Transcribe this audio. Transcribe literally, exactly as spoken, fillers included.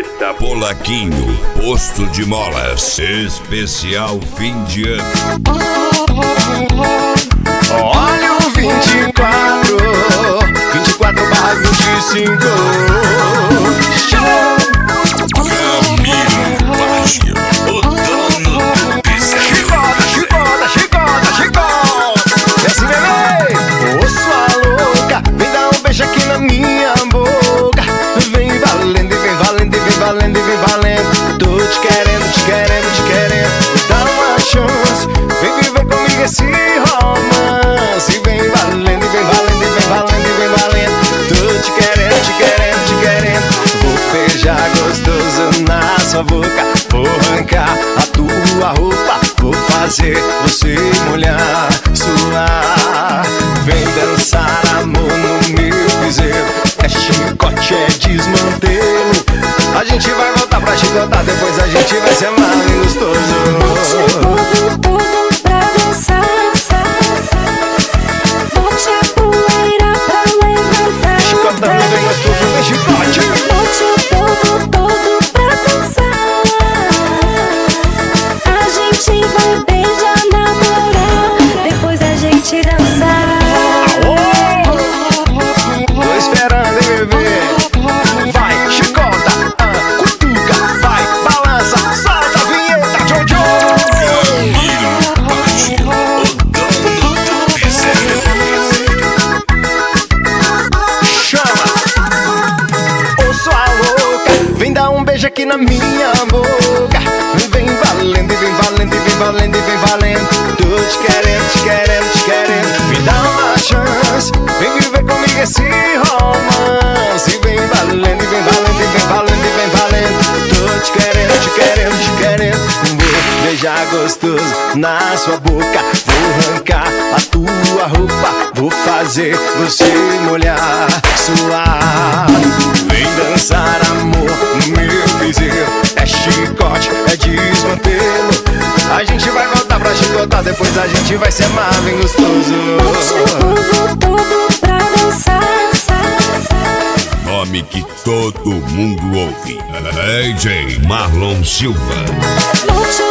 Eita, Polaquinho, posto de molas, especial fim de ano. Olha o vinte e quatro, vinte e quatro barra vinte e cinco. Camilo Baggio, o dono do piseiro. Chicota, chicota, chicota, chicota. E assim, bebê, ô sua louca, vem dar um beijo aqui na minha boca. Vem valendo, vem valendo, vem valendo, vem valendo. Tô te querendo, te querendo, te querendo. Me dá uma chance, vem viver comigo esse romance. Vem valendo, vem valendo, vem valendo, vem valendo. Tô te querendo, te querendo, te querendo. Vou beijar gostoso na sua boca. Vou arrancar a tua roupa. Vou fazer você molhar, suar. Vem dançar amor no meu piseiro. É chicote, é desmantelo. A gente vai voltar pra chicotar. Depois a gente vai ser mais gostoso. Bote o povo todo pra dançar. Bote a poeira pra levantar. Chicotando bem gostoso, vem chicote. Bote o povo todo pra dançar. A gente vai beijar, namorar. Depois a gente dançar. Tô esperando, hein, bebê. Vai, chicota, ah, cutuca. Vai, balança, solta a vinheta, Jojo. Camilo Baggio, o dono do piseiro. Chama, ô sua louca, vem dar um beijo aqui na minha boca. Vem valendo, vem valendo, vem valendo, vem valendo. Tô te querendo, te querendo, te querendo. Me dá uma chance, vem viver comigo esse romance. Vem valendo, vem valendo, vem valendo, vem valendo. Tô te querendo, te querendo, te querendo. Vou beijar gostoso na sua boca. Vou arrancar a tua roupa. Vou fazer você molhar, suar. Vem dançar amor no meu piseiro. É chicote, é desmantelo. A gente vai voltar pra chicotar. Depois a gente vai ser mais bem gostoso. Bote o povo todo pra dançar. Nome que todo mundo ouve. D J Marlon Silva. Bote